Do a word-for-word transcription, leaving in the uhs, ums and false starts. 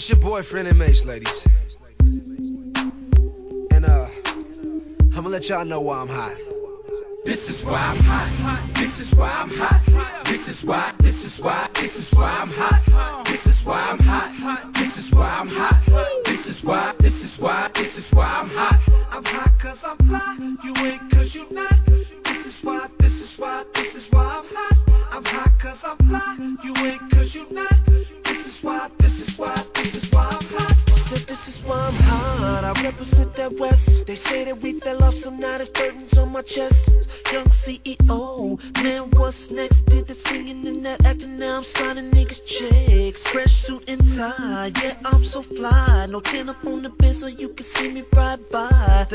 This your boyfriend and Mace, ladies. And uh, I'ma let y'all know why I'm hot. This is why I'm hot. This is why I'm hot. This is why, this is why, this is why I'm hot. This is why I'm hot. This is why I'm hot. This is why, this is why, this is why I'm hot. I'm hot cause I'm fly. You ain't cause you not. This is why, this is why, this is why I'm hot. I'm hot cause I'm fly. You ain't cause you not. This is why, this is why, this is why I'm hot. Said this is why I'm hot. I represent that West. They say that we fell off, so now there's burdens on my chest. Young C E O, man, what's next? Did that singing and that acting, now I'm signing niggas checks. Fresh suit and tie, yeah, I'm so fly. No tan up on the bed so you can see me ride by. The